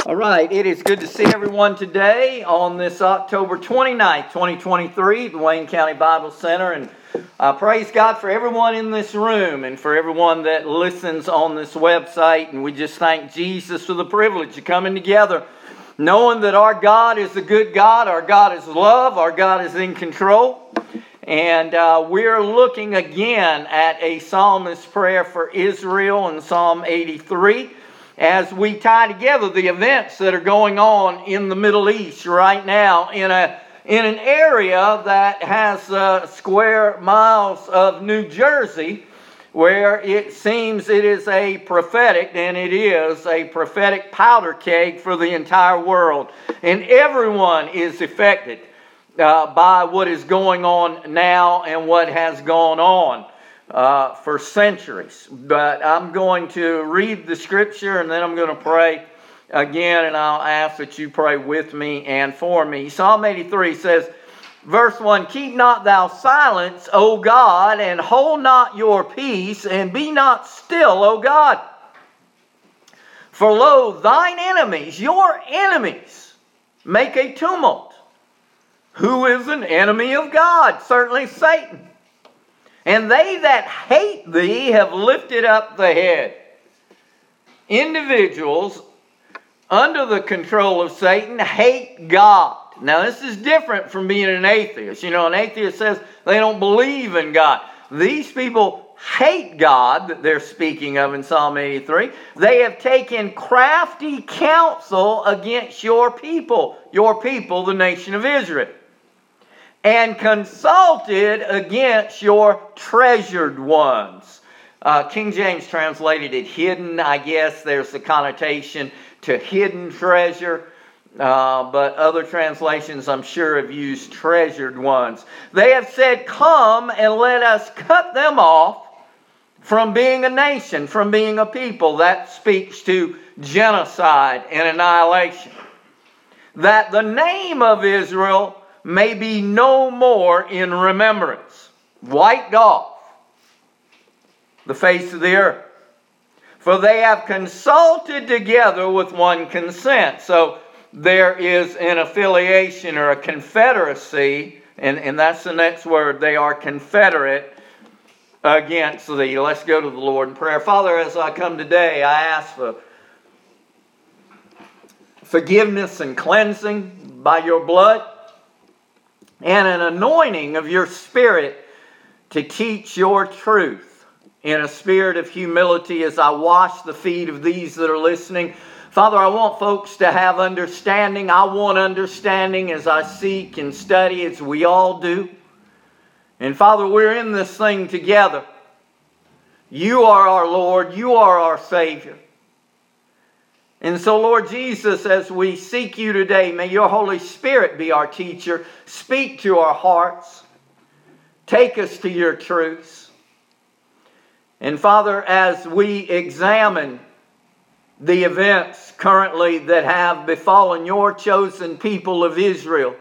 All right, it is good to see everyone today on this October 29th, 2023, the Wayne County Bible Center. And praise God for everyone in this room and for everyone that listens on this website. And we just thank Jesus for the privilege of coming together, knowing that our God is a good God, our God is love, our God is in control. And we're looking again at a psalmist's prayer for Israel in Psalm 83. As we tie together the events that are going on in the Middle East right now in an area that has square miles of New Jersey, where it seems it is a prophetic, and it is a prophetic powder keg for the entire world. And everyone is affected by what is going on now and what has gone on for centuries. But I'm going to read the scripture and then I'm going to pray again, and I'll ask that you pray with me and for me. Psalm 83 says, verse 1, "Keep not thou silence, O God, and hold not your peace, and be not still, O God. For lo, thine enemies, your enemies, make a tumult." Who is an enemy of God? Certainly Satan. "And they that hate thee have lifted up the head." Individuals under the control of Satan hate God. Now this is different from being an atheist. You know, an atheist says they don't believe in God. These people hate God that they're speaking of in Psalm 83. They have taken crafty counsel against your people, the nation of Israel, and consulted against your treasured ones. King James translated it hidden. I guess there's a connotation to hidden treasure. But other translations, I'm sure, have used treasured ones. They have said, "Come and let us cut them off from being a nation, from being a people." That speaks to genocide and annihilation. "That the name of Israel may be no more in remembrance," wiped off the face of the earth. "For they have consulted together with one consent." So there is an affiliation or a confederacy, and that's the next word. They are confederate against thee. Let's go to the Lord in prayer. Father, as I come today, I ask for forgiveness and cleansing by your blood, and an anointing of your Spirit to teach your truth in a spirit of humility as I wash the feet of these that are listening. Father, I want folks to have understanding. I want understanding as I seek and study, as we all do. And Father, we're in this thing together. You are our Lord. You are our Savior. And so, Lord Jesus, as we seek you today, may your Holy Spirit be our teacher. Speak to our hearts. Take us to your truths. And Father, as we examine the events currently that have befallen your chosen people of Israel,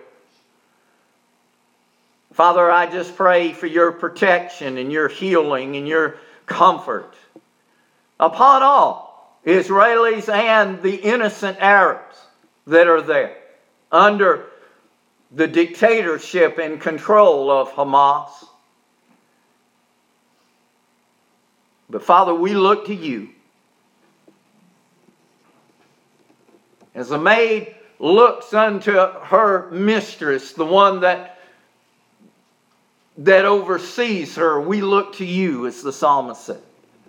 Father, I just pray for your protection and your healing and your comfort upon all Israelis and the innocent Arabs that are there under the dictatorship and control of Hamas. But Father, we look to you. As a maid looks unto her mistress, the one that oversees her, we look to you, as the psalmist said.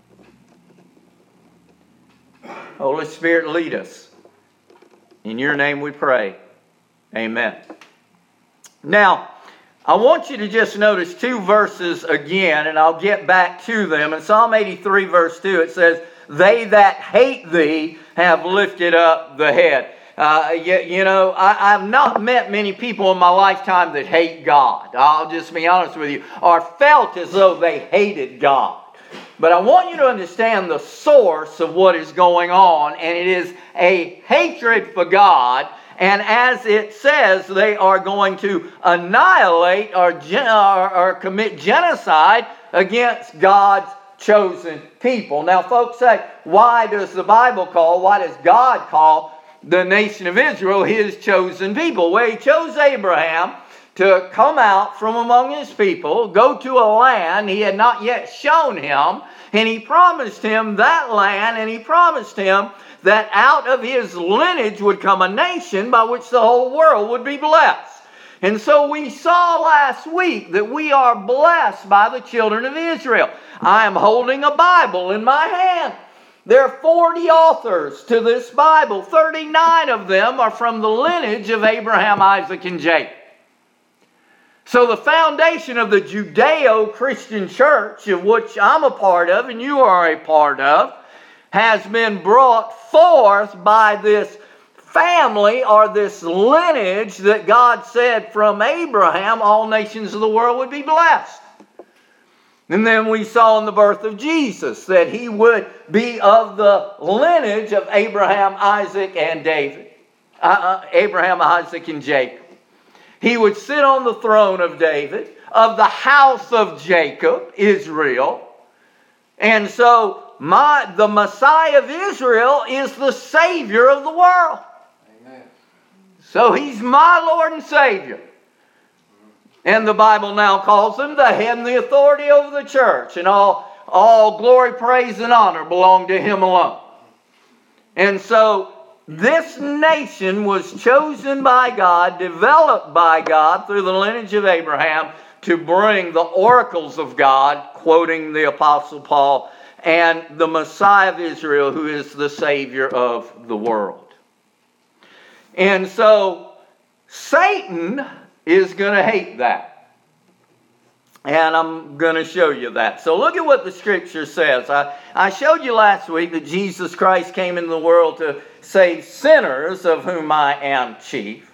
Holy Spirit, lead us. In your name we pray. Amen. Now, I want you to just notice two verses again, and I'll get back to them. In Psalm 83, verse 2, it says, "They that hate thee have lifted up the head." I've not met many people in my lifetime that hate God. I'll just be honest with you. Or felt as though they hated God. But I want you to understand the source of what is going on, and it is a hatred for God. And as it says, they are going to annihilate or commit genocide against God's chosen people. Now, folks say, why does God call the nation of Israel his chosen people. Well, he chose Abraham to come out from among his people, go to a land he had not yet shown him, and he promised him that land, and he promised him that out of his lineage would come a nation by which the whole world would be blessed. And so we saw last week that we are blessed by the children of Israel. I am holding a Bible in my hand. There are 40 authors to this Bible. 39 of them are from the lineage of Abraham, Isaac, and Jacob. So the foundation of the Judeo-Christian church, of which I'm a part of and you are a part of, has been brought forth by this family or this lineage that God said from Abraham all nations of the world would be blessed. And then we saw in the birth of Jesus that he would be of the lineage of Abraham, Isaac, and David. Abraham, Isaac, and Jacob. He would sit on the throne of David, of the house of Jacob, Israel. And so the Messiah of Israel is the Savior of the world. Amen. So he's my Lord and Savior. And the Bible now calls him the head and the authority over the church. And all glory, praise, and honor belong to him alone. And so this nation was chosen by God, developed by God through the lineage of Abraham to bring the oracles of God, quoting the Apostle Paul, and the Messiah of Israel, who is the Savior of the world. And so Satan is going to hate that. And I'm going to show you that. So look at what the Scripture says. I showed you last week that Jesus Christ came into the world to save sinners, of whom I am chief.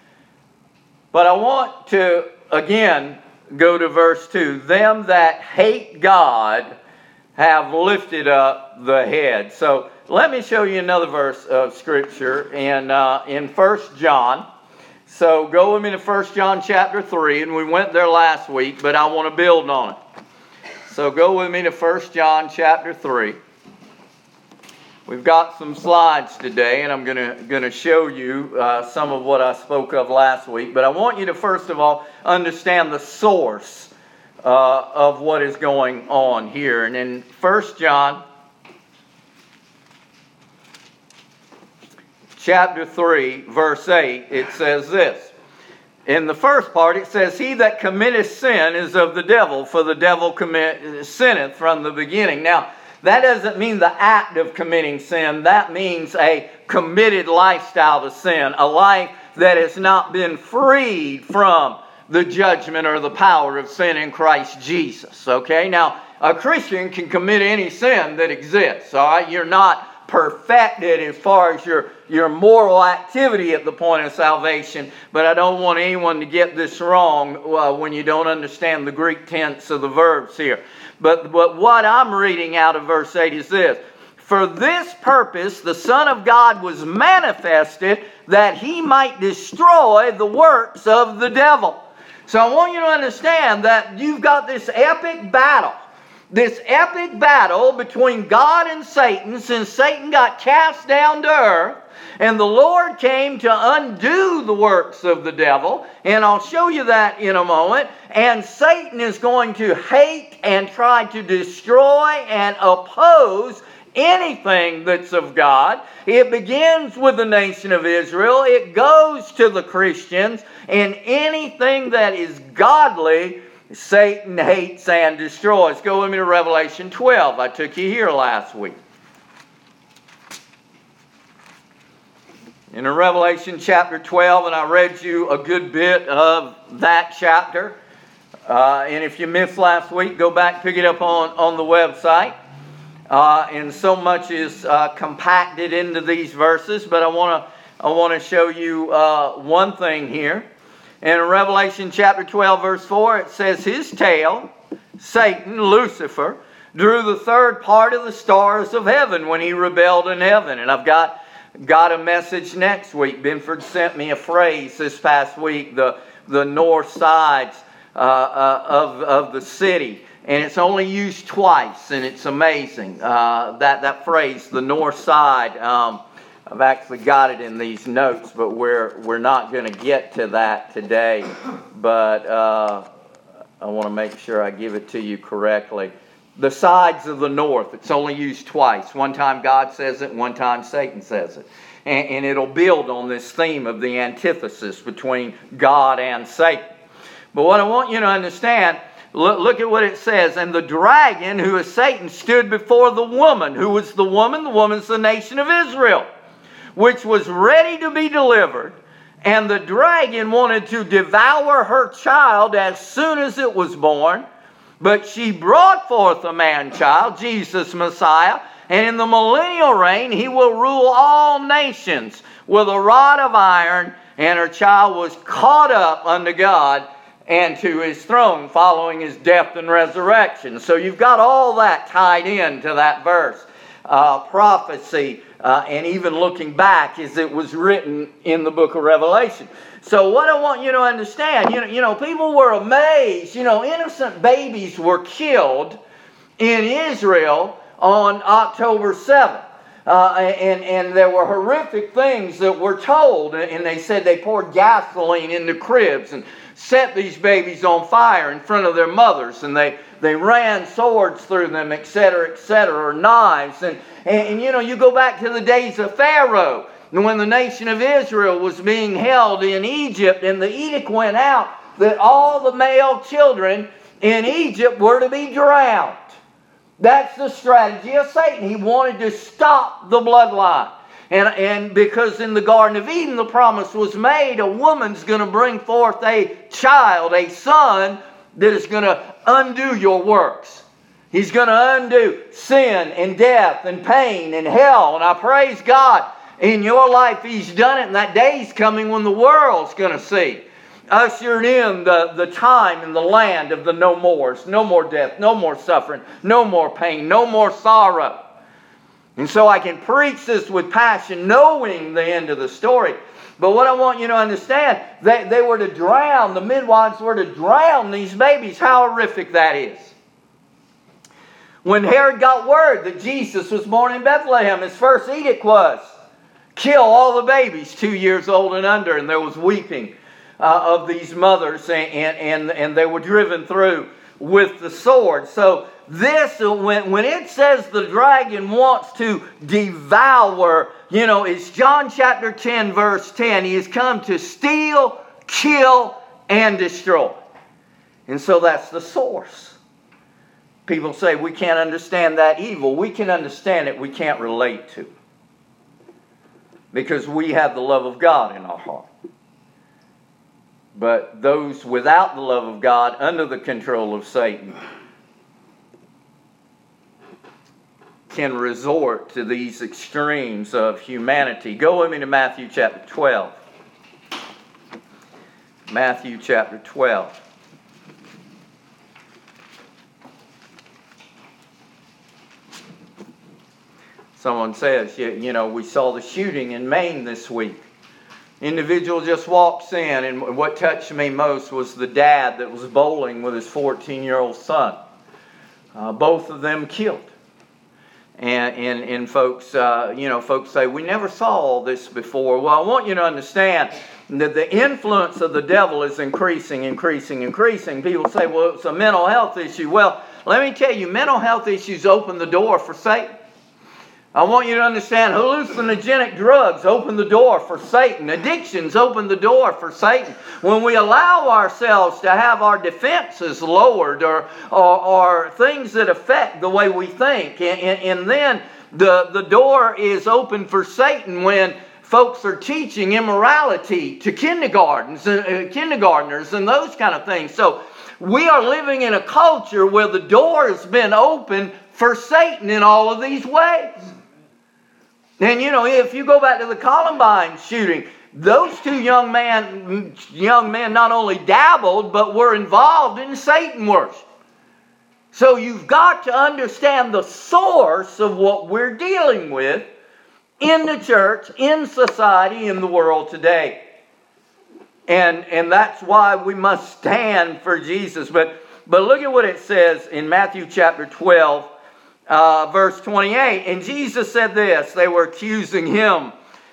But I want to, again, go to verse 2. Them that hate God have lifted up the head. So let me show you another verse of Scripture in 1 John. So go with me to 1 John chapter 3, and we went there last week, but I want to build on it. So go with me to 1 John chapter 3. We've got some slides today, and I'm going to show you some of what I spoke of last week. But I want you to first of all understand the source of what is going on here. And in 1 John chapter 3, verse 8, it says this. In the first part, it says, He that committeth sin is of the devil, for the devil sinneth from the beginning. Now, that doesn't mean the act of committing sin. That means a committed lifestyle to sin, a life that has not been freed from the judgment or the power of sin in Christ Jesus. Okay? Now, a Christian can commit any sin that exists. All right? You're not perfected as far as your moral activity at the point of salvation, but I don't want anyone to get this wrong when you don't understand the Greek tense of the verbs here. But what I'm reading out of verse 8 is this. For this purpose the Son of God was manifested, that he might destroy the works of the devil. So I want you to understand that you've got this epic battle. This epic battle between God and Satan, since Satan got cast down to earth, and the Lord came to undo the works of the devil, and I'll show you that in a moment. And Satan is going to hate and try to destroy and oppose anything that's of God. It begins with the nation of Israel. It goes to the Christians, and anything that is godly, Satan hates and destroys. Go with me to Revelation 12. I took you here last week. In Revelation chapter 12, and I read you a good bit of that chapter. And if you missed last week, go back, pick it up on the website. And so much is compacted into these verses, but I want to show you one thing here. In Revelation chapter 12, verse 4, it says, His tail, Satan, Lucifer, drew the third part of the stars of heaven when he rebelled in heaven. And I've got a message next week. Benford sent me a phrase this past week, the north sides of the city. And it's only used twice, and it's amazing. That phrase, the north side. I've actually got it in these notes, but we're not going to get to that today. But I want to make sure I give it to you correctly. The sides of the north, it's only used twice. One time God says it, one time Satan says it. And it'll build on this theme of the antithesis between God and Satan. But what I want you to understand, look at what it says. And the dragon, who is Satan, stood before the woman. Who was the woman? The woman's the nation of Israel, which was ready to be delivered. And the dragon wanted to devour her child as soon as it was born. But she brought forth a man-child, Jesus Messiah, and in the millennial reign he will rule all nations with a rod of iron, and her child was caught up unto God and to his throne following his death and resurrection. So you've got all that tied into that verse. Prophecy, and even looking back as it was written in the book of Revelation. So what I want you to understand, you know, people were amazed. You know, innocent babies were killed in Israel on October 7th. And there were horrific things that were told. And they said they poured gasoline into cribs and set these babies on fire in front of their mothers. And they ran swords through them, etc., or knives. And you know, you go back to the days of Pharaoh, when the nation of Israel was being held in Egypt, and the edict went out that all the male children in Egypt were to be drowned. That's the strategy of Satan. He wanted to stop the bloodline. And because in the Garden of Eden the promise was made, a woman's going to bring forth a child, a son, that is going to undo your works. He's going to undo sin and death and pain and hell. And I praise God, in your life He's done it, and that day's coming when the world's going to see. Ushered in the time and the land of the no mores. No more death, no more suffering, no more pain, no more sorrow. And so I can preach this with passion, knowing the end of the story. But what I want you to understand, they were to drown, the midwives were to drown these babies. How horrific that is. When Herod got word that Jesus was born in Bethlehem, his first edict was, kill all the babies 2 years old and under. And there was weeping of these mothers, and they were driven through with the sword. So this, when it says the dragon wants to devour, you know, it's John chapter 10 verse 10. He has come to steal, kill, and destroy. And so that's the source. People say we can't understand that evil. We can understand it. We can't relate to it. Because we have the love of God in our heart. But those without the love of God, under the control of Satan, can resort to these extremes of humanity. Go with me to Matthew chapter 12. Matthew chapter 12. Someone says, you know, we saw the shooting in Maine this week. Individual just walks in, and what touched me most was the dad that was bowling with his 14-year-old son. Both of them killed. And folks, folks say, we never saw all this before. Well, I want you to understand that the influence of the devil is increasing. People say, well, it's a mental health issue. Well, let me tell you, mental health issues open the door for Satan. I want you to understand, hallucinogenic drugs open the door for Satan. Addictions open the door for Satan. When we allow ourselves to have our defenses lowered or things that affect the way we think, and then the door is open for Satan when folks are teaching immorality to kindergartners and those kind of things. So we are living in a culture where the door has been open for Satan in all of these ways. And you know, if you go back to the Columbine shooting, those two young men not only dabbled, but were involved in Satan worship. So you've got to understand the source of what we're dealing with in the church, in society, in the world today. And that's why we must stand for Jesus. But look at what it says in Matthew chapter 12. Verse 28, and Jesus said this, they were accusing him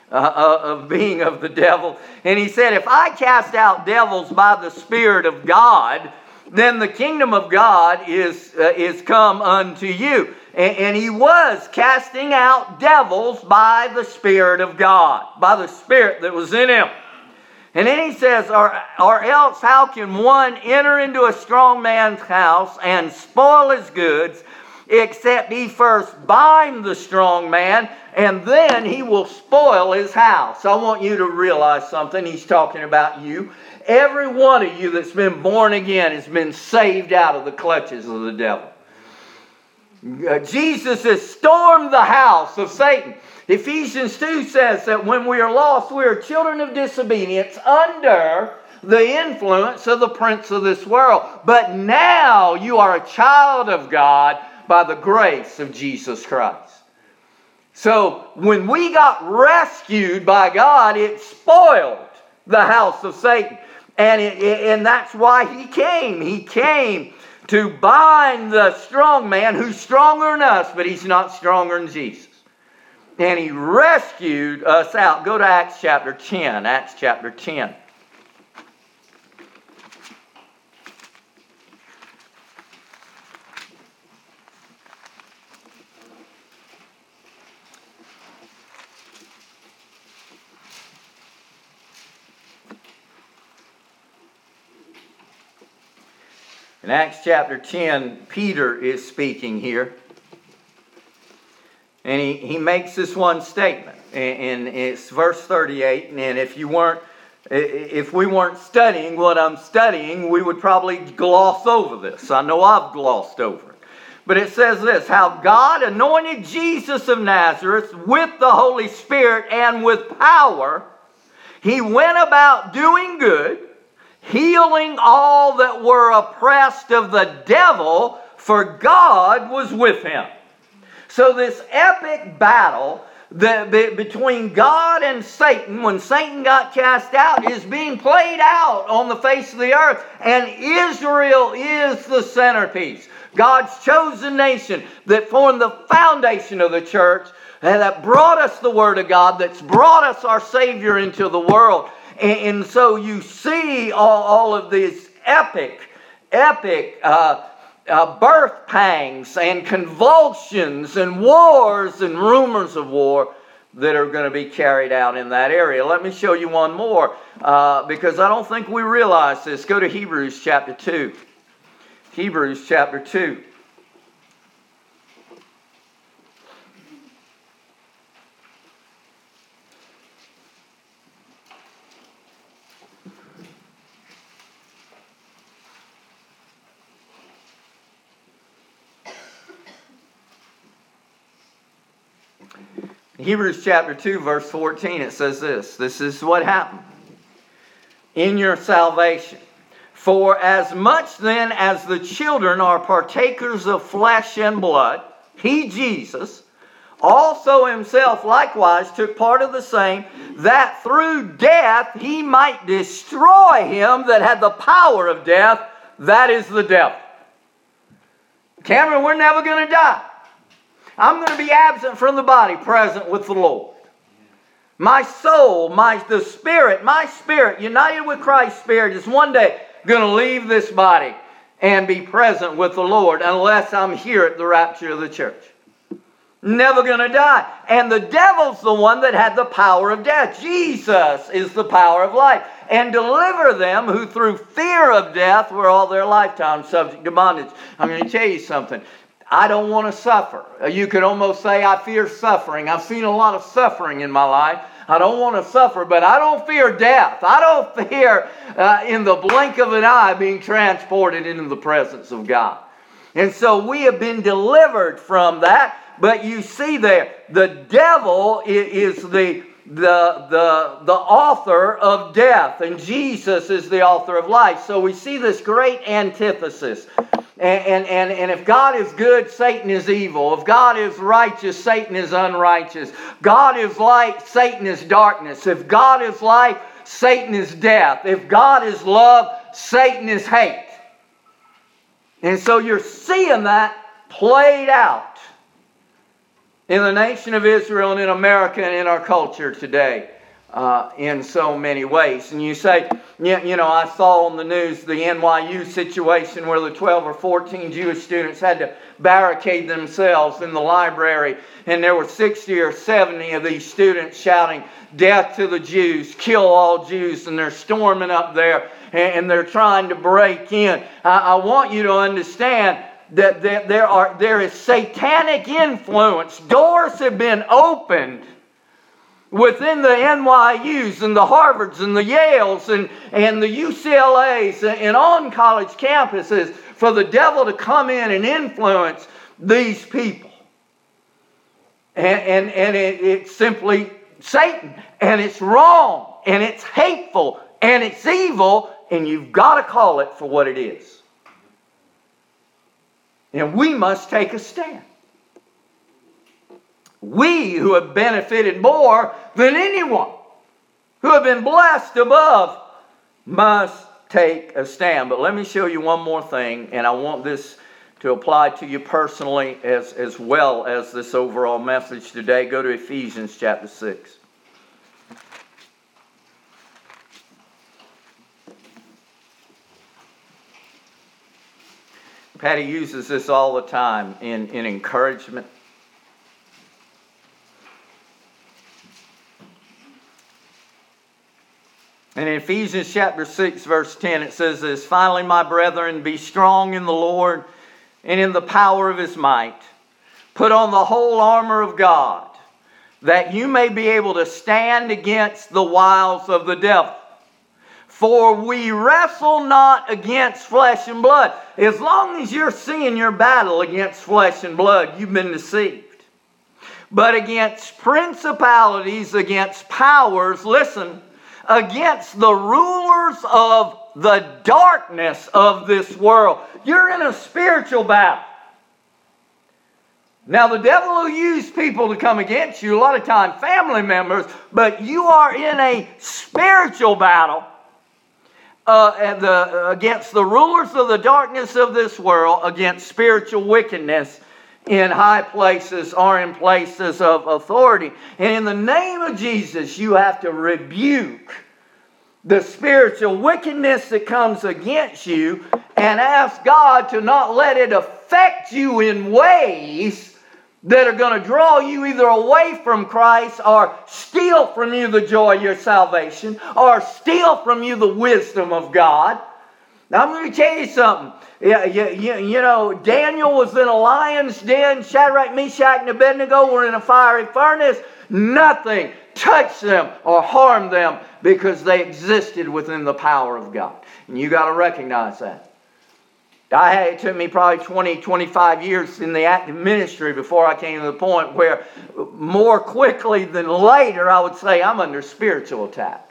of being of the devil. And he said, if I cast out devils by the Spirit of God, then the kingdom of God is come unto you. And he was casting out devils by the Spirit of God, by the Spirit that was in him. And then he says, or else how can one enter into a strong man's house and spoil his goods, except he first bind the strong man, and then he will spoil his house. I want you to realize something. He's talking about you. Every one of you that's been born again has been saved out of the clutches of the devil. Jesus has stormed the house of Satan. Ephesians 2 says that when we are lost, we are children of disobedience under the influence of the prince of this world. But now you are a child of God by the grace of Jesus Christ. So when we got rescued by God, it spoiled the house of Satan. And that's why he came. He came to bind the strong man who's stronger than us, but he's not stronger than Jesus. And he rescued us out. Go to Acts chapter 10. Acts chapter 10. In Acts chapter 10, Peter is speaking here. And he makes this one statement. And it's verse 38. And if we weren't studying what I'm studying, we would probably gloss over this. I know I've glossed over it. But it says this, how God anointed Jesus of Nazareth with the Holy Spirit and with power. He went about doing good, healing all that were oppressed of the devil, for God was with him. So this epic battle between God and Satan, when Satan got cast out, is being played out on the face of the earth. And Israel is the centerpiece. God's chosen nation that formed the foundation of the church, and that brought us the Word of God, that's brought us our Savior into the world. And so you see all of these epic birth pangs and convulsions and wars and rumors of war that are going to be carried out in that area. Let me show you one more because I don't think we realize this. Go to Hebrews chapter 2. Hebrews chapter 2. Hebrews chapter 2, verse 14, it says this. This is what happened in your salvation. For as much then as the children are partakers of flesh and blood, he, Jesus, also himself likewise took part of the same, that through death he might destroy him that had the power of death, that is the devil. Cameron, we're never going to die. I'm going to be absent from the body, present with the Lord. My soul, my spirit, united with Christ's Spirit, is one day going to leave this body and be present with the Lord unless I'm here at the rapture of the church. Never going to die. And the devil's the one that had the power of death. Jesus is the power of life. And deliver them who through fear of death were all their lifetime subject to bondage. I'm going to tell you something. I don't want to suffer. You could almost say I fear suffering. I've seen a lot of suffering in my life. I don't want to suffer, but I don't fear death. I don't fear in the blink of an eye being transported into the presence of God. And so we have been delivered from that. But you see there, the devil is the author of death, and Jesus is the author of life. So we see this great antithesis. And if God is good, Satan is evil. If God is righteous, Satan is unrighteous. God is light, Satan is darkness. If God is life, Satan is death. If God is love, Satan is hate. And so you're seeing that played out. in the nation of Israel and in America and in our culture today in so many ways. And you say, I saw on the news the NYU situation where the 12 or 14 Jewish students had to barricade themselves in the library, and there were 60 or 70 of these students shouting, "Death to the Jews, kill all Jews," and they're storming up there and they're trying to break in. I want you to understand that there is satanic influence. Doors have been opened within the NYUs and the Harvards and the Yales and the UCLAs and on college campuses for the devil to come in and influence these people. And it's simply Satan. And it's wrong. And it's hateful. And it's evil. And you've got to call it for what it is. And we must take a stand. We who have benefited more than anyone, who have been blessed above, must take a stand. But let me show you one more thing, and I want this to apply to you personally as well as this overall message today. Go to Ephesians chapter 6. Patty uses this all the time in encouragement. And in Ephesians chapter 6, verse 10, it says this, "Finally, my brethren, be strong in the Lord and in the power of His might. Put on the whole armor of God, that you may be able to stand against the wiles of the devil. For we wrestle not against flesh and blood." As long as you're seeing your battle against flesh and blood, you've been deceived. "But against principalities, against powers," listen, "against the rulers of the darkness of this world." You're in a spiritual battle. Now, the devil will use people to come against you, a lot of times family members, but you are in a spiritual battle against the rulers of the darkness of this world, against spiritual wickedness in high places or in places of authority. And in the name of Jesus, you have to rebuke the spiritual wickedness that comes against you and ask God to not let it affect you in ways that are going to draw you either away from Christ or steal from you the joy of your salvation or steal from you the wisdom of God. Now, I'm going to tell you something. You know, Daniel was in a lion's den. Shadrach, Meshach, and Abednego were in a fiery furnace. Nothing touched them or harmed them because they existed within the power of God. And you got to recognize that. It took me probably 25 years in the active ministry before I came to the point where more quickly than later I would say I'm under spiritual attack.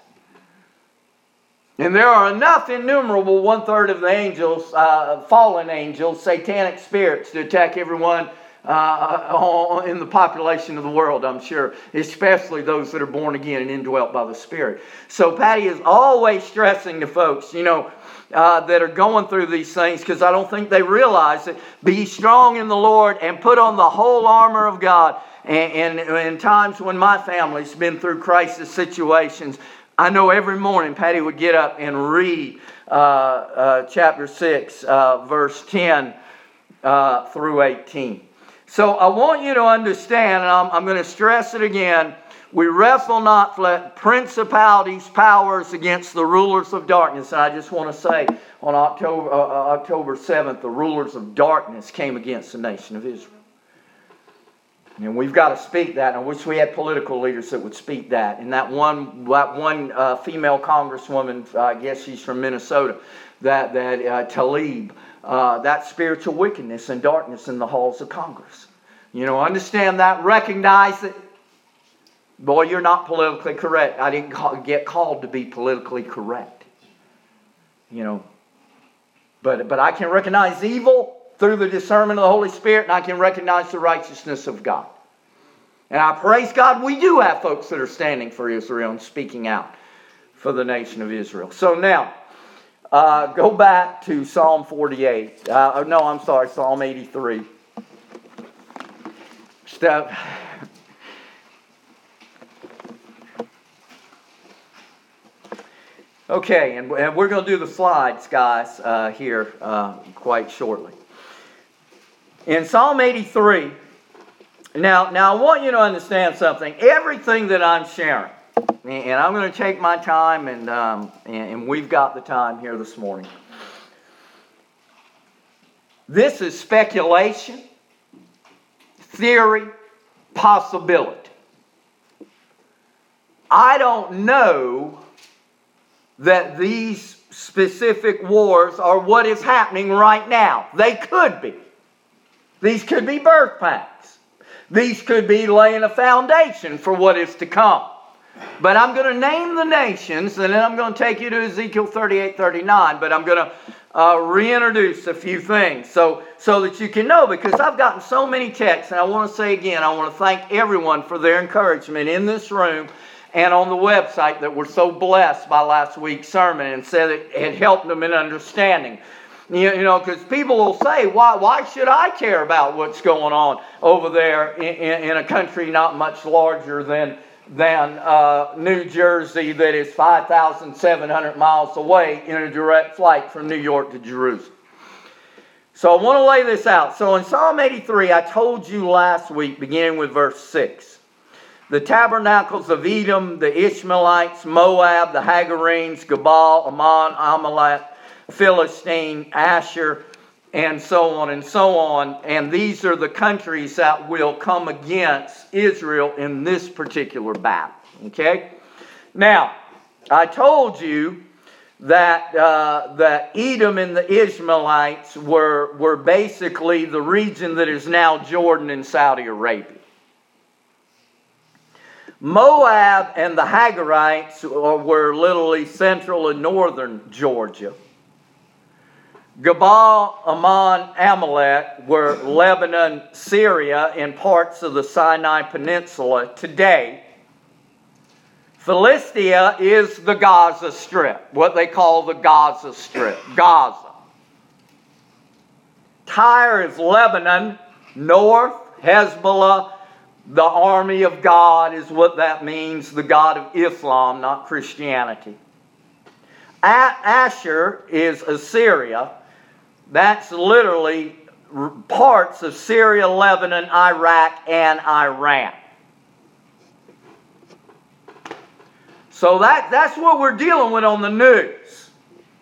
And there are enough innumerable 1/3 of the angels, fallen angels, satanic spirits to attack everyone in the population of the world, I'm sure, especially those that are born again and indwelt by the Spirit. So Patty is always stressing to folks, that are going through these things, because I don't think they realize it. Be strong in the Lord and put on the whole armor of God. And in times when my family's been through crisis situations, I know every morning Patty would get up and read chapter 6, verse 10 through 18. So I want you to understand, and I'm going to stress it again, we wrestle not principalities, powers against the rulers of darkness. And I just want to say, on October 7th, the rulers of darkness came against the nation of Israel. And we've got to speak that. And I wish we had political leaders that would speak that. And that one female congresswoman, I guess she's from Minnesota, that Tlaib, that spiritual wickedness and darkness in the halls of Congress. Understand that, recognize it. Boy, you're not politically correct. I didn't get called to be politically correct. But I can recognize evil through the discernment of the Holy Spirit, and I can recognize the righteousness of God. And I praise God we do have folks that are standing for Israel and speaking out for the nation of Israel. So now, go back to Psalm 48. Psalm 83. Okay, and we're going to do the slides, guys, here quite shortly. In Psalm 83, now I want you to understand something. Everything that I'm sharing, and I'm going to take my time, and we've got the time here this morning. This is speculation, theory, possibility. I don't know that these specific wars are what is happening right now. They could be. These could be birth pangs. These could be laying a foundation for what is to come. But I'm going to name the nations, and then I'm going to take you to Ezekiel 38:39, but I'm going to reintroduce a few things so that you can know, because I've gotten so many texts, and I want to say again, I want to thank everyone for their encouragement in this room and on the website that were so blessed by last week's sermon and said it had helped them in understanding. You know, because people will say, why should I care about what's going on over there in a country not much larger than New Jersey, that is 5,700 miles away in a direct flight from New York to Jerusalem. So I want to lay this out. So in Psalm 83, I told you last week, beginning with verse 6, the tabernacles of Edom, the Ishmaelites, Moab, the Hagarenes, Gebal, Ammon, Amalek, Philistine, Asher, and so on and so on. And these are the countries that will come against Israel in this particular battle. Okay? Now, I told you that Edom and the Ishmaelites were basically the region that is now Jordan and Saudi Arabia. Moab and the Hagarites were literally central and northern Georgia. Gebal, Ammon, Amalek were Lebanon, Syria, and parts of the Sinai Peninsula today. Philistia is the Gaza Strip, what they call the Gaza Strip, Gaza. Tyre is Lebanon, north, Hezbollah, the army of God is what that means, the God of Islam, not Christianity. Asher is Assyria. That's literally parts of Syria, Lebanon, Iraq, and Iran. So that's what we're dealing with on the news.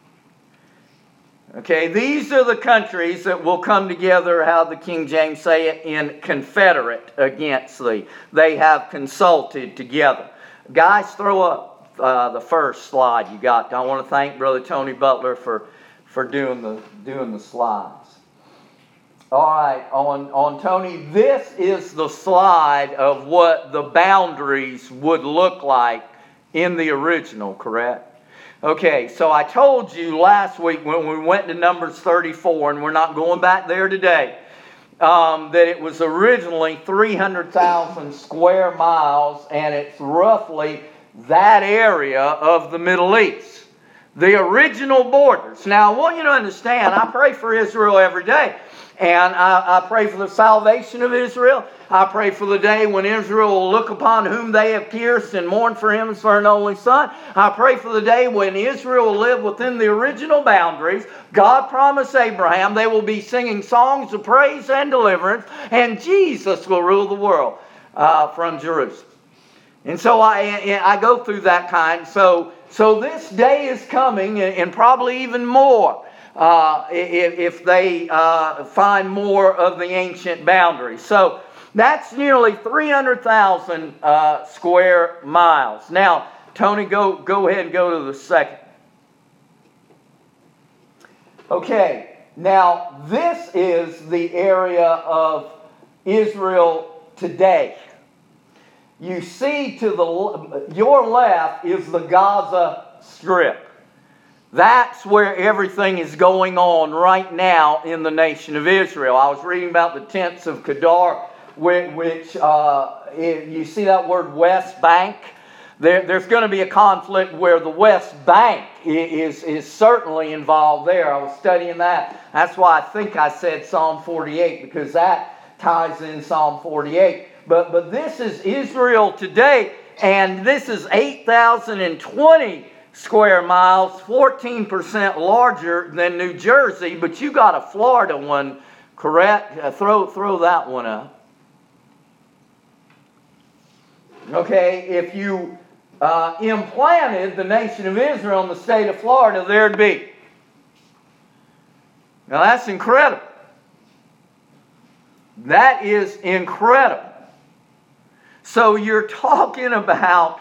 Okay, these are the countries that will come together, how the King James say it, in confederate against thee. They have consulted together. Guys, throw up the first slide you got. I want to thank Brother Tony Butler for doing the slides. All right, on Tony, this is the slide of what the boundaries would look like in the original, correct? Okay, so I told you last week when we went to Numbers 34, and we're not going back there today, that it was originally 300,000 square miles, and it's roughly that area of the Middle East. The original borders. Now, I want you to understand, I pray for Israel every day. And I pray for the salvation of Israel. I pray for the day when Israel will look upon whom they have pierced and mourn for him as for an only son. I pray for the day when Israel will live within the original boundaries. God promised Abraham they will be singing songs of praise and deliverance, and Jesus will rule the world from Jerusalem. And so I go through that kind. So this day is coming, and probably even more if they find more of the ancient boundaries. So that's nearly 300,000 square miles. Now, Tony, go ahead and go to the second. Okay, now this is the area of Israel today. You see to your left is the Gaza Strip. That's where everything is going on right now in the nation of Israel. I was reading about the tents of Kedar, which you see that word West Bank. There's going to be a conflict where the West Bank is certainly involved there. I was studying that. That's why I think I said Psalm 48, because that ties in Psalm 48. But this is Israel today, and this is 8,020 square miles, 14% larger than New Jersey, but you got a Florida one, correct? Throw that one up. Okay, if you implanted the nation of Israel in the state of Florida, there'd be. Now that's incredible. That is incredible. So you're talking about,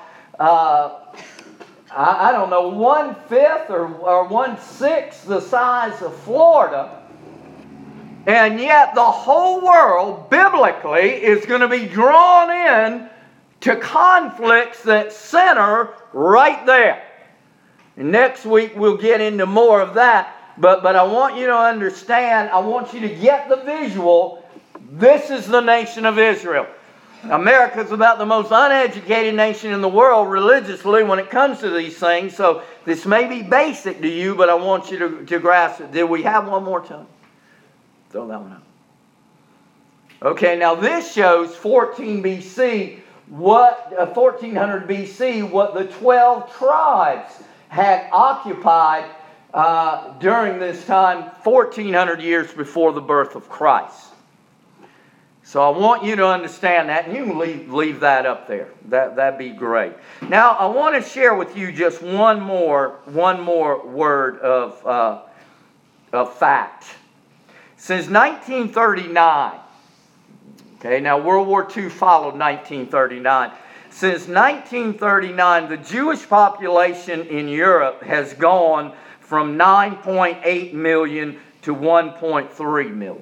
I don't know, 1/5 or 1/6 the size of Florida. And yet the whole world, biblically, is going to be drawn in to conflicts that center right there. And next week we'll get into more of that. But I want you to understand, I want you to get the visual. This is the nation of Israel. America is about the most uneducated nation in the world religiously when it comes to these things. So this may be basic to you, but I want you to grasp it. Did we have one more time? Throw that one out. Okay, now this shows 1400 BC, what the 12 tribes had occupied during this time, 1400 years before the birth of Christ. So I want you to understand that, and you can leave that up there. That'd be great. Now I want to share with you just one more word of fact. Since 1939, okay, now World War II followed 1939. Since 1939, the Jewish population in Europe has gone from 9.8 million to 1.3 million.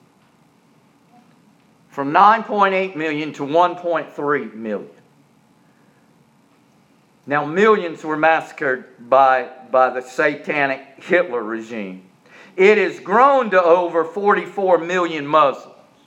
From 9.8 million to 1.3 million. Now, millions were massacred by the satanic Hitler regime. It has grown to over 44 million Muslims.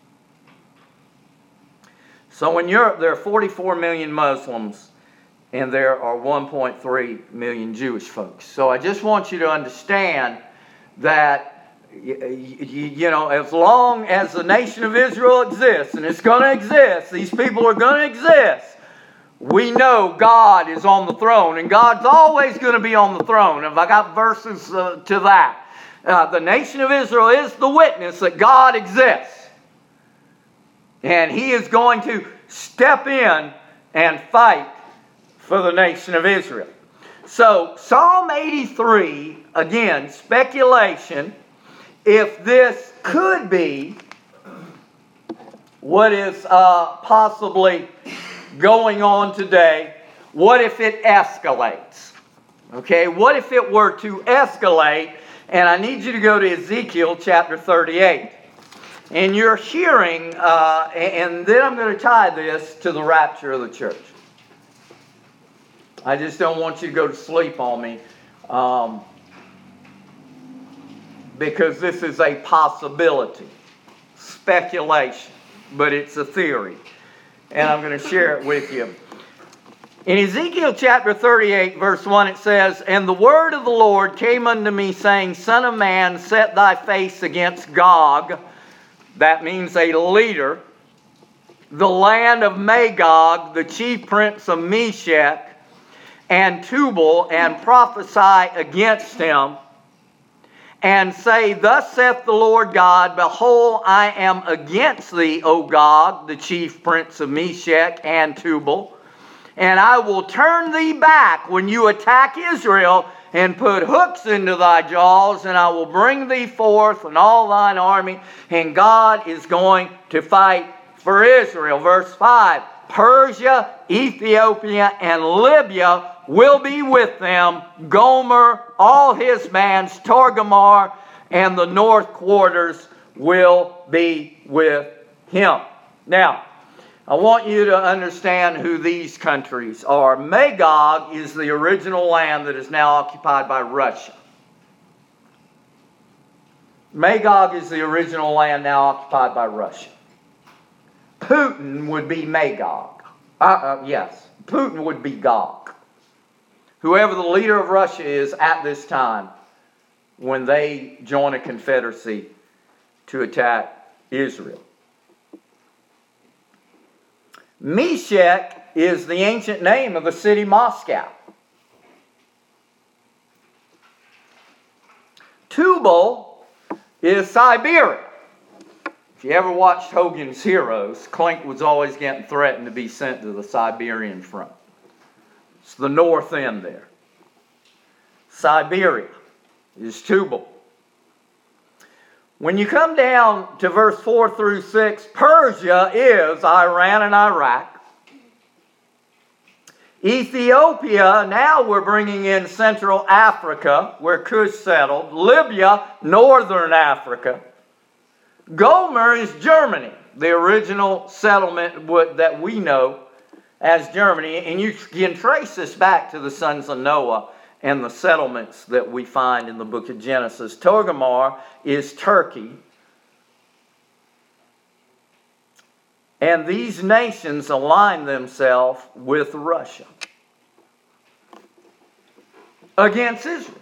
So in Europe, there are 44 million Muslims, and there are 1.3 million Jewish folks. So I just want you to understand that, you know, as long as the nation of Israel exists, and it's going to exist, these people are going to exist, we know God is on the throne, and God's always going to be on the throne. If I got verses to that. The nation of Israel is the witness that God exists. And He is going to step in and fight for the nation of Israel. So, Psalm 83, again, speculation, if this could be what is possibly going on today, what if it escalates? Okay, what if it were to escalate? And I need you to go to Ezekiel chapter 38. And you're hearing, and then I'm going to tie this to the rapture of the church. I just don't want you to go to sleep on me. Because this is a possibility. Speculation. But it's a theory. And I'm going to share it with you. In Ezekiel chapter 38, verse 1, it says, "And the word of the Lord came unto me, saying, Son of man, set thy face against Gog," that means a leader, "the land of Magog, the chief prince of Meshech, and Tubal, and prophesy against him, and say, Thus saith the Lord God, Behold, I am against thee, O Gog, the chief prince of Meshech and Tubal, and I will turn thee back when you attack Israel, and put hooks into thy jaws, and I will bring thee forth and all thine army." And God is going to fight for Israel. Verse 5, "Persia, Ethiopia, and Libya will be with them, Gomer, all his bands, Torgamar, and the north quarters will be with him." Now, I want you to understand who these countries are. Magog is the original land that is now occupied by Russia. Magog is the original land now occupied by Russia. Putin would be Magog. Yes, Putin would be Gog. Whoever the leader of Russia is at this time when they join a confederacy to attack Israel. Meshech is the ancient name of the city Moscow. Tubal is Siberia. If you ever watched Hogan's Heroes, Klink was always getting threatened to be sent to the Siberian front. It's the north end there. Siberia is Tubal. When you come down to verse 4 through 6, Persia is Iran and Iraq. Ethiopia, now we're bringing in Central Africa, where Cush settled. Libya, Northern Africa. Gomer is Germany, the original settlement that we know as Germany. And you can trace this back to the sons of Noah and the settlements that we find in the book of Genesis. Togarmah is Turkey. And these nations align themselves with Russia against Israel.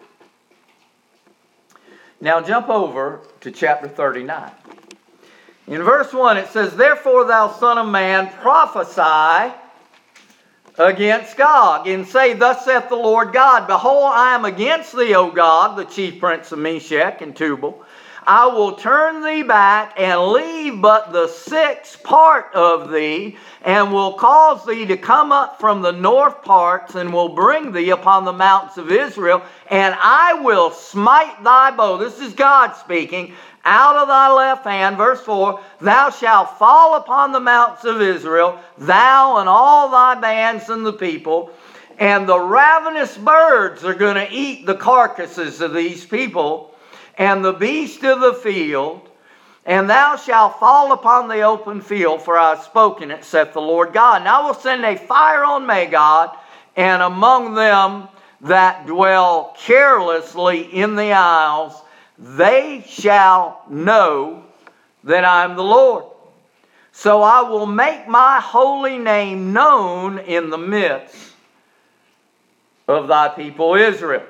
Now jump over to chapter 39. In verse 1 it says, "Therefore thou son of man, prophesy against Gog, and say, Thus saith the Lord God, Behold, I am against thee, O Gog, the chief prince of Meshech and Tubal. I will turn thee back and leave but the sixth part of thee, and will cause thee to come up from the north parts, and will bring thee upon the mountains of Israel, and I will smite thy bow." This is God speaking. "Out of thy left hand," verse 4, "thou shalt fall upon the mountains of Israel, thou and all thy bands and the people, and the ravenous birds are going to eat the carcasses of these people, and the beast of the field, and thou shalt fall upon the open field, for I have spoken it, saith the Lord God. And I will send a fire on Magog, and among them that dwell carelessly in the isles, they shall know that I am the Lord. So I will make my holy name known in the midst of thy people Israel."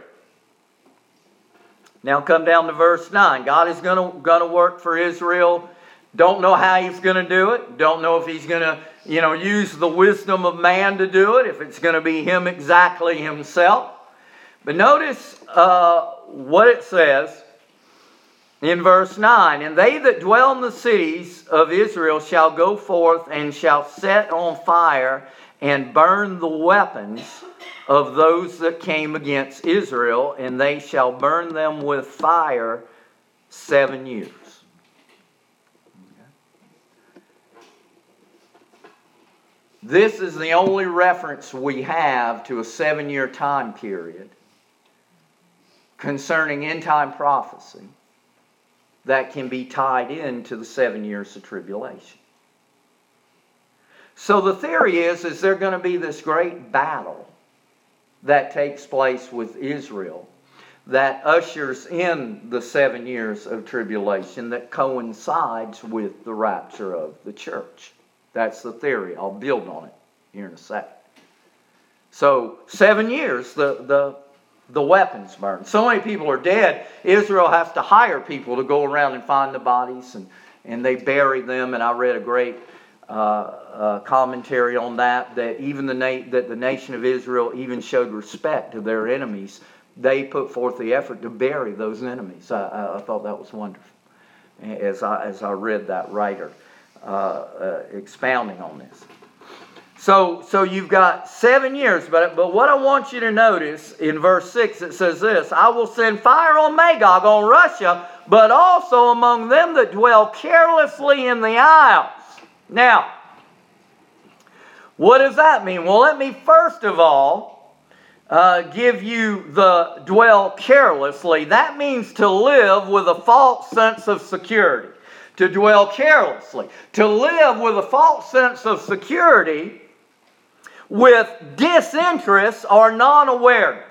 Now come down to verse 9. God is going to work for Israel. Don't know how He's going to do it. Don't know if He's going to, use the wisdom of man to do it. If it's going to be Him exactly Himself. But notice what it says in verse 9. "And they that dwell in the cities of Israel shall go forth and shall set on fire and burn the weapons of those that came against Israel, and they shall burn them with fire 7 years." This is the only reference we have to a 7-year time period concerning end-time prophecy that can be tied into the 7 years of tribulation. So the theory is there's going to be this great battle that takes place with Israel that ushers in the 7 years of tribulation that coincides with the rapture of the church. That's the theory. I'll build on it here in a second. So 7 years, the weapons burn. So many people are dead. Israel has to hire people to go around and find the bodies, and they bury them. And I read a great commentary on that even the nation of Israel even showed respect to their enemies. They put forth the effort to bury those enemies. I thought that was wonderful as I read that writer expounding on this. So you've got 7 years, but what I want you to notice in verse 6, it says this: "I will send fire on Magog," on Russia, "but also among them that dwell carelessly in the isles." Now, what does that mean? Well, let me first of all give you the dwell carelessly. That means to live with a false sense of security. To dwell carelessly. To live with a false sense of security with disinterest or non-awareness.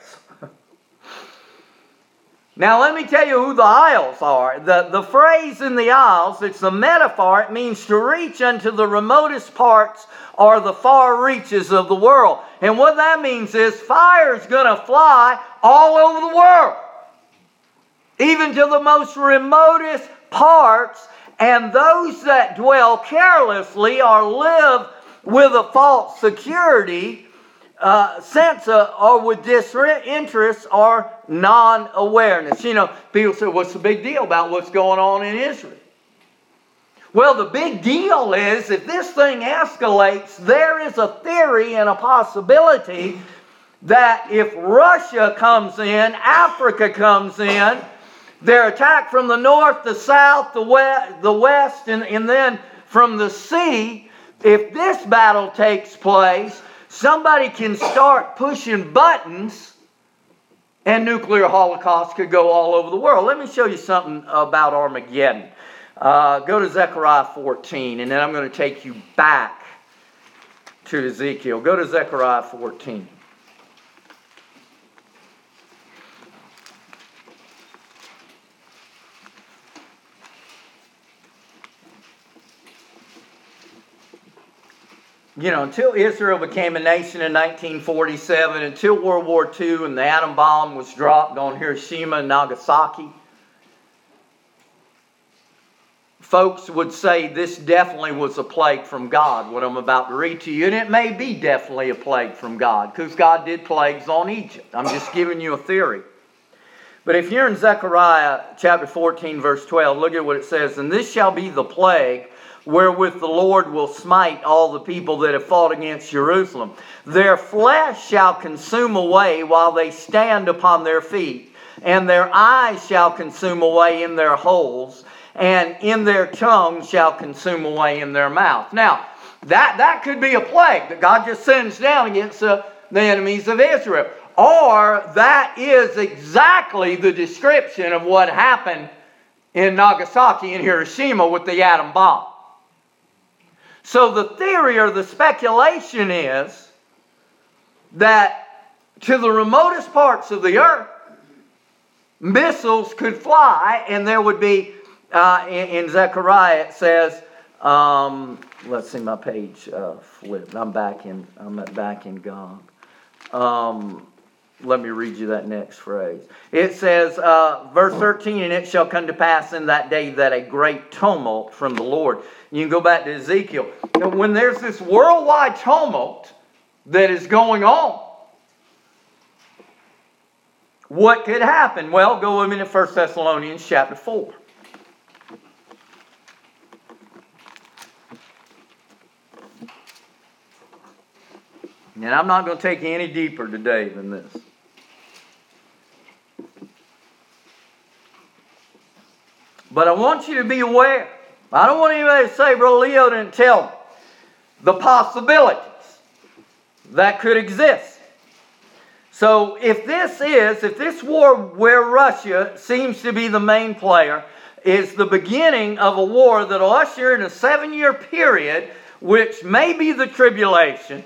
Now let me tell you who the isles are. The phrase in the isles, it's a metaphor. It means to reach unto the remotest parts or the far reaches of the world. And what that means is fire is going to fly all over the world. Even to the most remotest parts. And those that dwell carelessly or live with a false security sense or with disinterest or non-awareness. You know, people say, what's the big deal about what's going on in Israel? Well, the big deal is if this thing escalates, there is a theory and a possibility that if Russia comes in, Africa comes in, they're attacked from the north, the south, the west, and then from the sea. If this battle takes place, somebody can start pushing buttons and nuclear holocaust could go all over the world. Let me show you something about Armageddon. Go to Zechariah 14, and then I'm going to take you back to Ezekiel. Go to Zechariah 14. You know, until Israel became a nation in 1947, until World War II and the atom bomb was dropped on Hiroshima and Nagasaki, folks would say this definitely was a plague from God, what I'm about to read to you. And it may be definitely a plague from God, because God did plagues on Egypt. I'm just giving you a theory. But if you're in Zechariah chapter 14, verse 12, look at what it says. And this shall be the plague wherewith the Lord will smite all the people that have fought against Jerusalem. Their flesh shall consume away while they stand upon their feet, and their eyes shall consume away in their holes, and in their tongue shall consume away in their mouth. Now, that could be a plague that God just sends down against the enemies of Israel. Or that is exactly the description of what happened in Nagasaki and Hiroshima with the atom bomb. So the theory or the speculation is that to the remotest parts of the earth, missiles could fly, and there would be, in Zechariah it says, let's see, my page flipped. I'm back in Gog. Let me read you that next phrase. It says, verse 13, and it shall come to pass in that day that a great tumult from the Lord. You can go back to Ezekiel. And when there's this worldwide tumult that is going on, what could happen? Well, go with me to 1 Thessalonians chapter 4. And I'm not going to take you any deeper today than this. But I want you to be aware. I don't want anybody to say, Brother Leo didn't tell me the possibilities that could exist. So if this war where Russia seems to be the main player is the beginning of a war that will usher in a 7-year period, which may be the tribulation,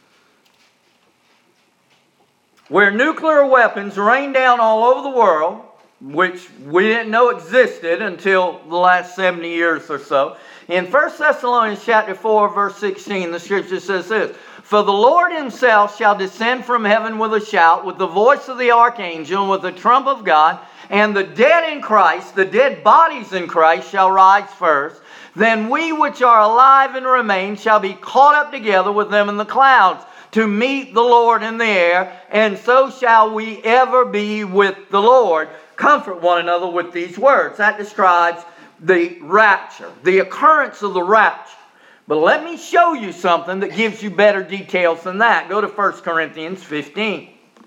where nuclear weapons rain down all over the world, which we didn't know existed until the last 70 years or so. In 1 Thessalonians chapter 4, verse 16, the scripture says this, For the Lord himself shall descend from heaven with a shout, with the voice of the archangel, and with the trump of God, and the dead in Christ, the dead bodies in Christ, shall rise first. Then we which are alive and remain shall be caught up together with them in the clouds, to meet the Lord in the air, and so shall we ever be with the Lord. Comfort one another with these words. That describes the rapture, the occurrence of the rapture. But let me show you something that gives you better details than that. Go to 1 Corinthians 15.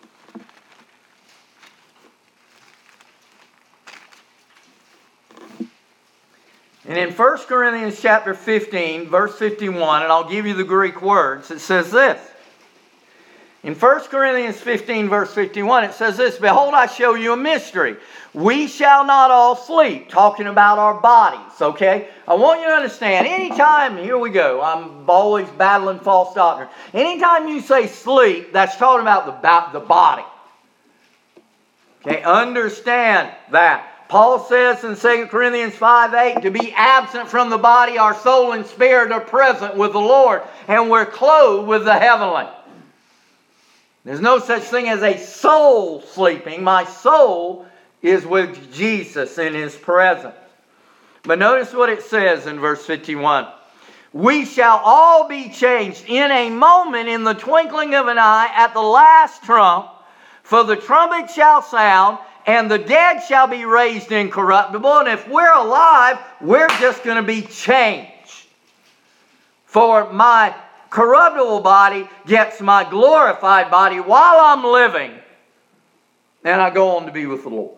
And in 1 Corinthians chapter 15, verse 51, and I'll give you the Greek words, it says this. In 1 Corinthians 15, verse 51, it says this, Behold, I show you a mystery. We shall not all sleep. Talking about our bodies, okay? I want you to understand, anytime, here we go, I'm always battling false doctrine. Anytime you say sleep, that's talking about the body. Okay, understand that. Paul says in 2 Corinthians 5:8, to be absent from the body, our soul and spirit are present with the Lord, and we're clothed with the heavenly. There's no such thing as a soul sleeping. My soul is with Jesus in his presence. But notice what it says in verse 51. We shall all be changed in a moment, in the twinkling of an eye, at the last trump. For the trumpet shall sound, and the dead shall be raised incorruptible. And if we're alive, we're just going to be changed. For my corruptible body gets my glorified body while I'm living, and I go on to be with the Lord.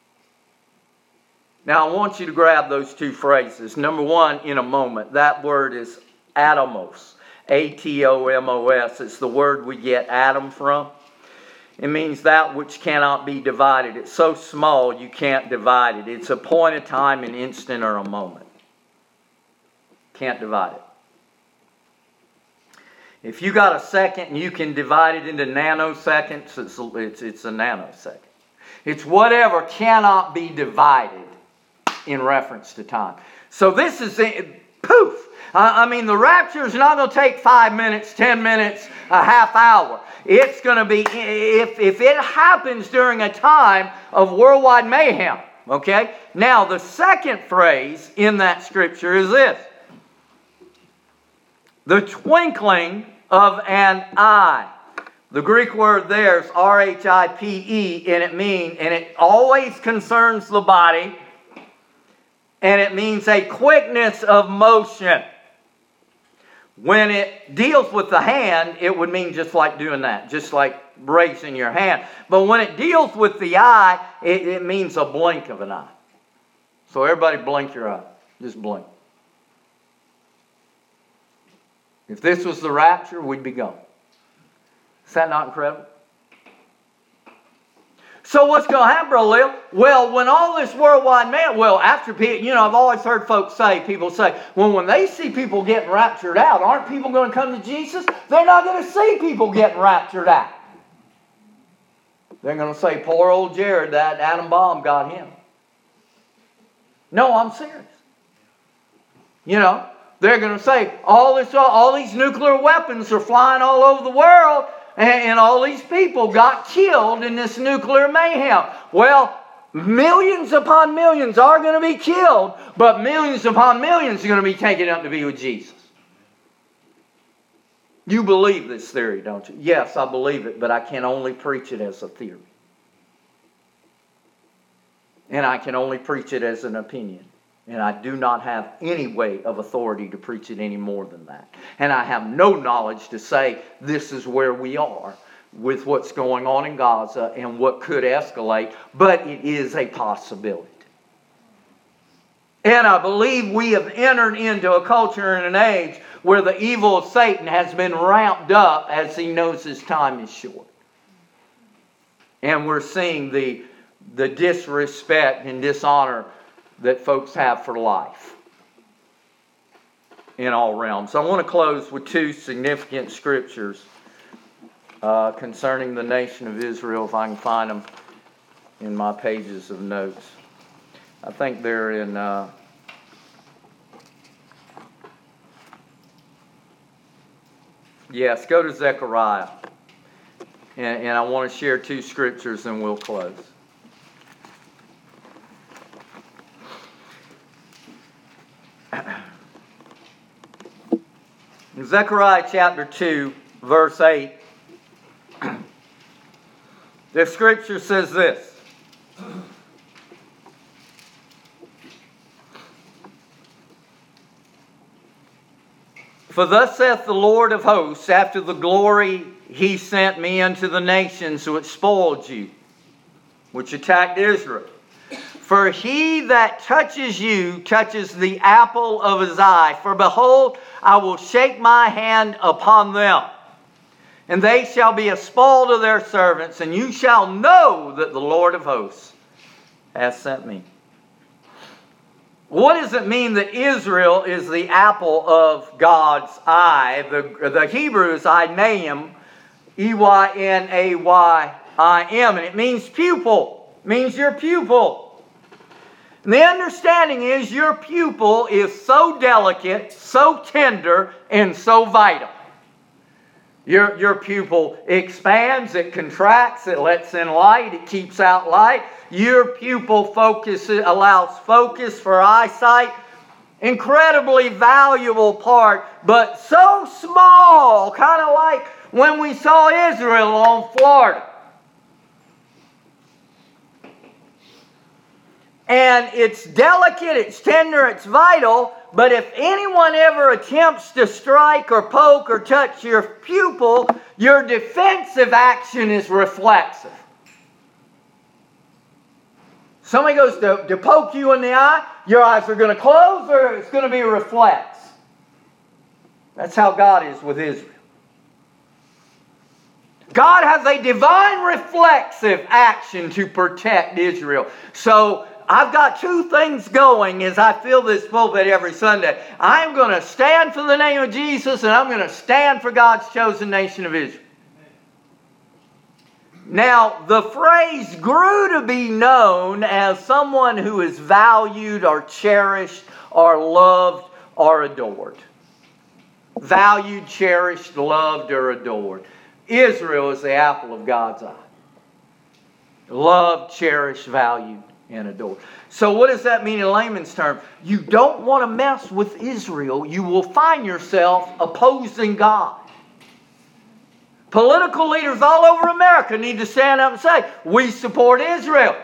Now, I want you to grab those two phrases. Number one, in a moment. That word is atomos. A-T-O-M-O-S. It's the word we get atom from. It means that which cannot be divided. It's so small you can't divide it. It's a point of time, an instant, or a moment. Can't divide it. If you got a second and you can divide it into nanoseconds, it's a nanosecond. It's whatever cannot be divided in reference to time. So this is, poof. I mean, the rapture is not going to take 5 minutes, 10 minutes, a half hour. It's going to be, if it happens during a time of worldwide mayhem, okay? Now, the second phrase in that scripture is this. The twinkling of an eye. The Greek word there is R-H-I-P-E, and it always concerns the body, and it means a quickness of motion. When it deals with the hand, it would mean just like doing that, just like raising your hand. But when it deals with the eye, it means a blink of an eye. So everybody blink your eye. Just blink. If this was the rapture, we'd be gone. Is that not incredible? So what's going to happen, Brother Lil? Well, when all this worldwide man, after people, I've always heard people say, well, when they see people getting raptured out, aren't people going to come to Jesus? They're not going to see people getting raptured out. They're going to say, poor old Jared, that atom bomb got him. No, I'm serious. They're going to say, all these nuclear weapons are flying all over the world, and all these people got killed in this nuclear mayhem. Well, millions upon millions are going to be killed, but millions upon millions are going to be taken up to be with Jesus. You believe this theory, don't you? Yes, I believe it, but I can only preach it as a theory. And I can only preach it as an opinion. And I do not have any way of authority to preach it any more than that. And I have no knowledge to say this is where we are with what's going on in Gaza and what could escalate, but it is a possibility. And I believe we have entered into a culture and an age where the evil of Satan has been ramped up as he knows his time is short. And we're seeing the disrespect and dishonor that folks have for life in all realms. I want to close with two significant scriptures concerning the nation of Israel, if I can find them in my pages of notes. I think they're in yes, go to Zechariah. And I want to share two scriptures and we'll close. In Zechariah chapter 2, verse 8, the scripture says this. For thus saith the Lord of hosts, after the glory he sent me unto the nations which spoiled you, which attacked Israel. For he that touches you touches the apple of his eye. For behold, I will shake my hand upon them, and they shall be a spoil to their servants, and you shall know that the Lord of hosts hath sent me. What does it mean that Israel is the apple of God's eye? The Hebrew is Einayim, E-Y-N-A-Y-I-M, and it means pupil. It means your pupil. And the understanding is your pupil is so delicate, so tender, and so vital. Your pupil expands, it contracts, it lets in light, it keeps out light. Your pupil allows focus for eyesight, incredibly valuable part, but so small, kind of like when we saw Israel on Florida. And it's delicate, it's tender, it's vital, but if anyone ever attempts to strike or poke or touch your pupil, your defensive action is reflexive. Somebody goes to poke you in the eye, your eyes are going to close or it's going to be a reflex. That's how God is with Israel. God has a divine reflexive action to protect Israel. So I've got two things going as I fill this pulpit every Sunday. I'm going to stand for the name of Jesus, and I'm going to stand for God's chosen nation of Israel. Now, the phrase grew to be known as someone who is valued or cherished or loved or adored. Valued, cherished, loved, or adored. Israel is the apple of God's eye. Loved, cherished, valued, and adored. So what does that mean in layman's terms? You don't want to mess with Israel. You will find yourself opposing God. Political leaders all over America need to stand up and say, we support Israel.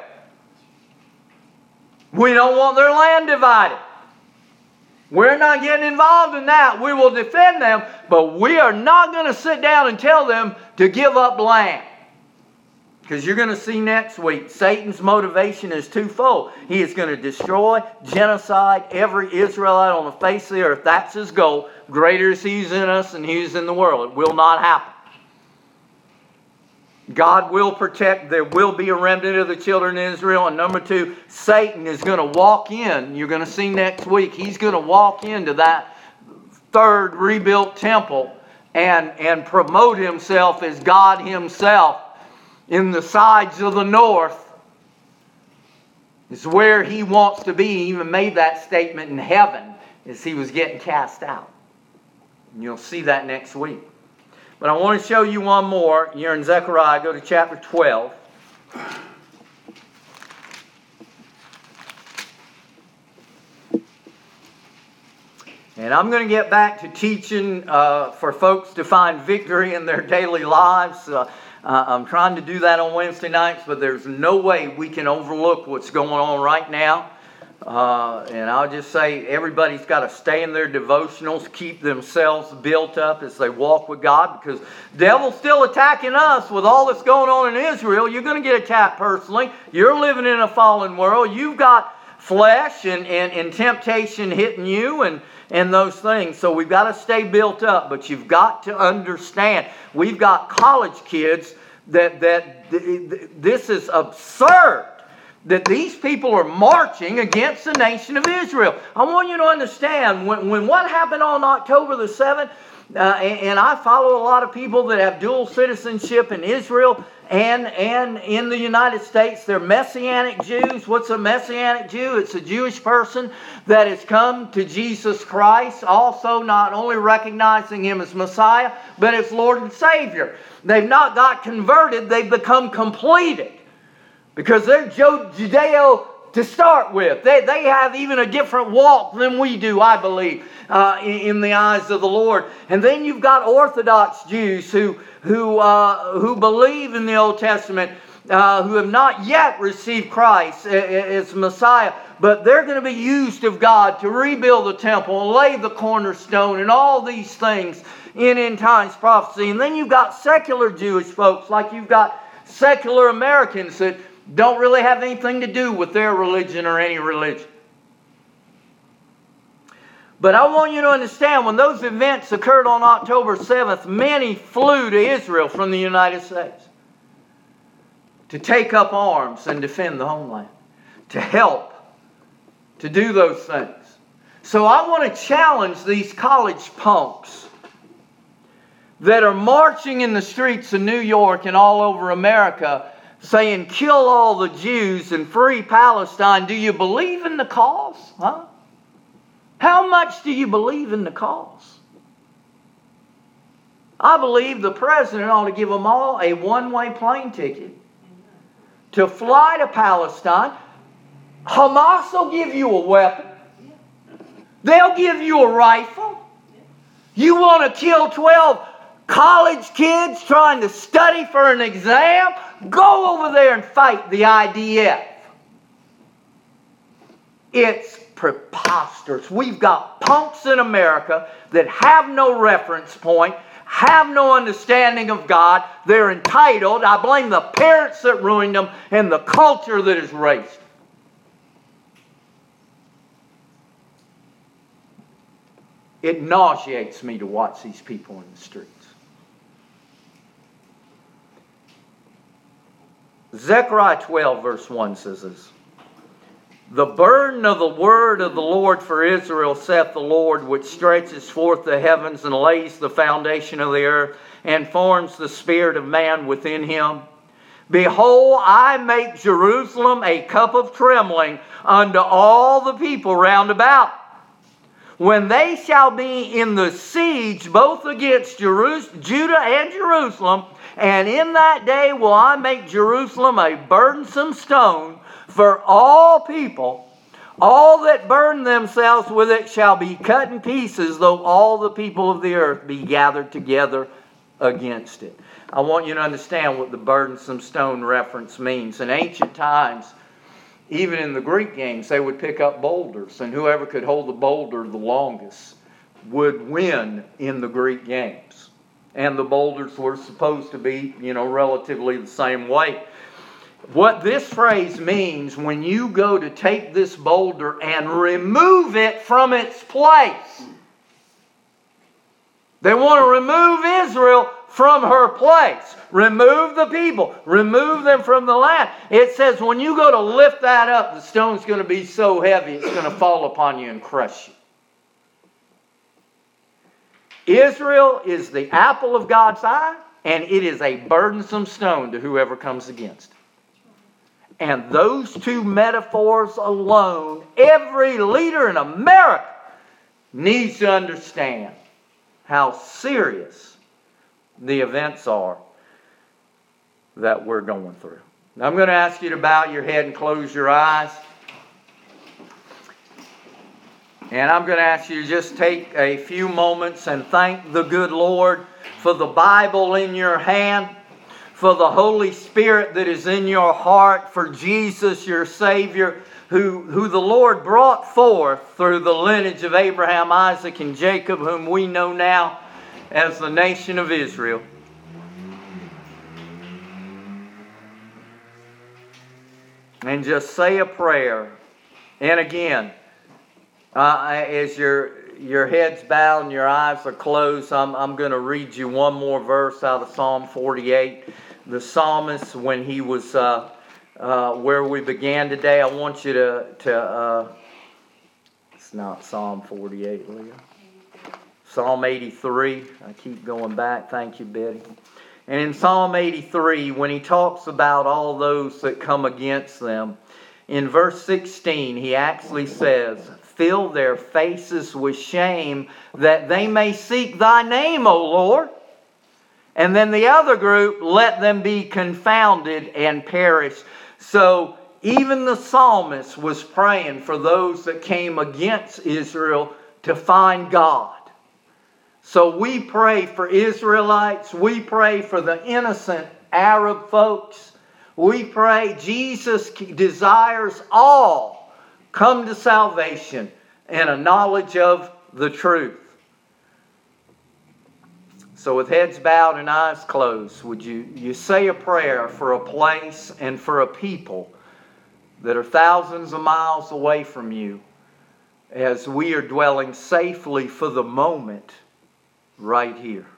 We don't want their land divided. We're not getting involved in that. We will defend them, but we are not going to sit down and tell them to give up land. Because you're going to see next week, Satan's motivation is twofold. He is going to destroy, genocide every Israelite on the face of the earth. That's his goal. Greater is He in us than He is in the world. It will not happen. God will protect. There will be a remnant of the children of Israel. And number two, Satan is going to walk in. You're going to see next week. He's going to walk into that third rebuilt temple and promote himself as God Himself in the sides of the north. Is where he wants to be. He even made that statement in heaven as he was getting cast out. And you'll see that next week. But I want to show you one more. You're in Zechariah. Go to chapter 12. And I'm going to get back to teaching for folks to find victory in their daily lives. I'm trying to do that on Wednesday nights, but there's no way we can overlook what's going on right now. And I'll just say everybody's got to stay in their devotionals, keep themselves built up as they walk with God, because the devil's still attacking us with all that's going on in Israel. You're going to get attacked personally. You're living in a fallen world. You've got flesh and temptation hitting you and those things. So we've got to stay built up, but you've got to understand. We've got college kids that this is absurd. That these people are marching against the nation of Israel. I want you to understand, when what happened on October the 7th, and I follow a lot of people that have dual citizenship in Israel and in the United States. They're Messianic Jews. What's a Messianic Jew? It's a Jewish person that has come to Jesus Christ, also not only recognizing Him as Messiah, but as Lord and Savior. They've not got converted, they've become completed. Because they're Judeo to start with. They have even a different walk than we do, I believe, in the eyes of the Lord. And then you've got Orthodox Jews who believe in the Old Testament, who have not yet received Christ as Messiah. But they're going to be used of God to rebuild the temple and lay the cornerstone and all these things in end times prophecy. And then you've got secular Jewish folks, like you've got secular Americans that don't really have anything to do with their religion or any religion. But I want you to understand, when those events occurred on October 7th, many flew to Israel from the United States to take up arms and defend the homeland, to help, to do those things. So I want to challenge these college punks that are marching in the streets of New York and all over America saying, kill all the Jews and free Palestine. Do you believe in the cause? Huh? How much do you believe in the cause? I believe the president ought to give them all a one-way plane ticket to fly to Palestine. Hamas will give you a weapon. They'll give you a rifle. You want to kill 12 college kids trying to study for an exam? Go over there and fight the IDF. It's preposterous. We've got punks in America that have no reference point, have no understanding of God. They're entitled. I blame the parents that ruined them and the culture that has raised them. It nauseates me to watch these people in the streets. Zechariah 12 verse 1 says this. The burden of the word of the Lord for Israel, saith the Lord, which stretches forth the heavens and lays the foundation of the earth and forms the spirit of man within him. Behold, I make Jerusalem a cup of trembling unto all the people round about. When they shall be in the siege both against Judah and Jerusalem, and in that day will I make Jerusalem a burdensome stone for all people. All that burden themselves with it shall be cut in pieces, though all the people of the earth be gathered together against it. I want you to understand what the burdensome stone reference means. In ancient times, even in the Greek games, they would pick up boulders, and whoever could hold the boulder the longest would win in the Greek games. And the boulders were supposed to be, relatively the same weight. What this phrase means, when you go to take this boulder and remove it from its place. They want to remove Israel from her place. Remove the people. Remove them from the land. It says when you go to lift that up, the stone's going to be so heavy it's going to fall upon you and crush you. Israel is the apple of God's eye, and it is a burdensome stone to whoever comes against it. And those two metaphors alone, every leader in America needs to understand how serious the events are that we're going through. Now, I'm going to ask you to bow your head and close your eyes. And I'm going to ask you to just take a few moments and thank the good Lord for the Bible in your hand, for the Holy Spirit that is in your heart, for Jesus, your Savior, who the Lord brought forth through the lineage of Abraham, Isaac, and Jacob, whom we know now as the nation of Israel. And just say a prayer. And again, as your head's bowed and your eyes are closed, I'm going to read you one more verse out of Psalm 48. The psalmist, when he was where we began today, I want you to it's not Psalm 48, Leah. Psalm 83. I keep going back. Thank you, Betty. And in Psalm 83, when he talks about all those that come against them, in verse 16, he actually says, fill their faces with shame that they may seek thy name, O Lord. And then the other group, let them be confounded and perish. So even the psalmist was praying for those that came against Israel to find God. So we pray for Israelites. We pray for the innocent Arab folks. We pray Jesus desires all come to salvation and a knowledge of the truth. So with heads bowed and eyes closed, would you say a prayer for a place and for a people that are thousands of miles away from you, as we are dwelling safely for the moment right here.